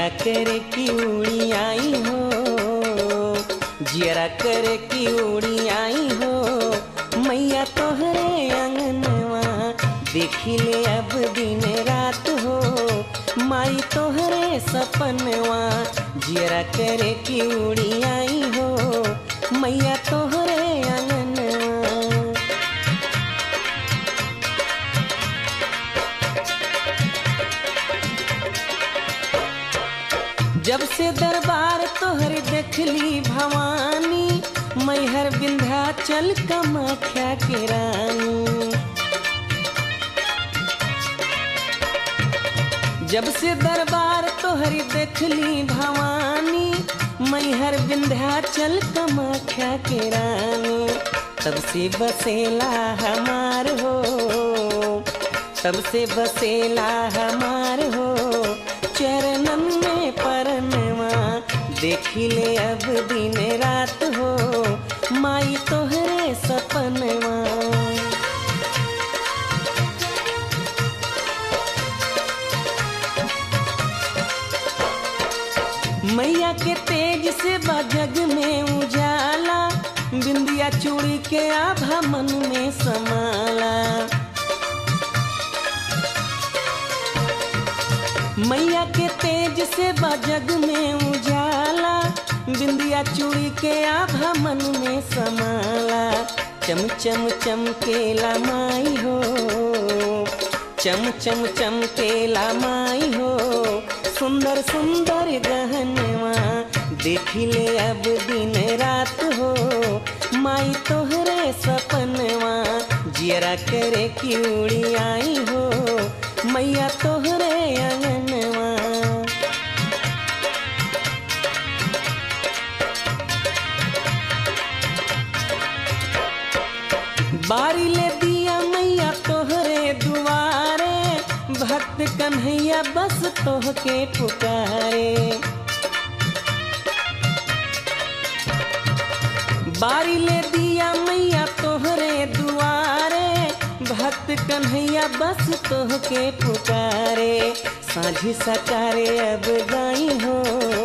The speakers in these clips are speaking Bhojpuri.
जियरा करे की उड़ी आई हो, जियरा करे की उड़ी आई हो, मैया तोहरे अंगनवा देखी ले अब दिन रात हो, माई तोहरे सपनवा जियरा करे की उड़ी आई हो, मैया तोहरे अंगनवा। जब से दरबार तोहर देखली भवानी, मैहर विंध्याचल कामाख्या के रानी। जब से दरबार तोहर देखली भवानी, मैहर विंध्याचल कामाख्या के रानी। तब से बसेला हमार हो, तब से बसेला हमार हो, चरणन में परनवा देखी ले अब दिन रात हो, माई तोहरे सपनवा। मैया के तेज से जग में उजाला, बिंदिया चूड़ी के आभा मन में समाला। मैया के तेज से जग में उजाला, बिंदिया चूड़ी के आभा मन में समाला। चम चम चमकेला माई हो, चम चम चमकेला माई हो, सुंदर सुंदर गहनवा देखी ले अब दिन रात हो, माई तोहरे सपनवा जियरा करे की उड़ी आई हो, मैया तोहरे अंगनवा। बारी ले दिया मैया तोहरे दुआरे, भक्त कन्हैया बस तोहके पुकारे। बारी ले दिया मैया तोहरे दुआरे, भक्त कन्हैया बस तोहके पुकारे। साँझ सकारे अब गाई हो,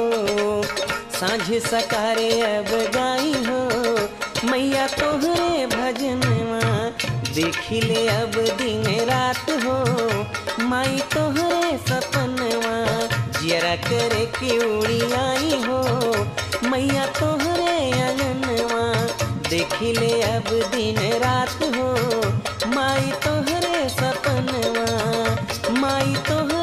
साँझ सकारे अब गाई हो, मैया तोहरे भजनवा देखी ले अब दिन रात हो, माई तोहरे सपनवा जियरा करे की उड़ी आई हो, मैया तोहरे अंगनवा देखी ले अब दिन रात हो, माई तोहरे सपनवा, माई तोहरे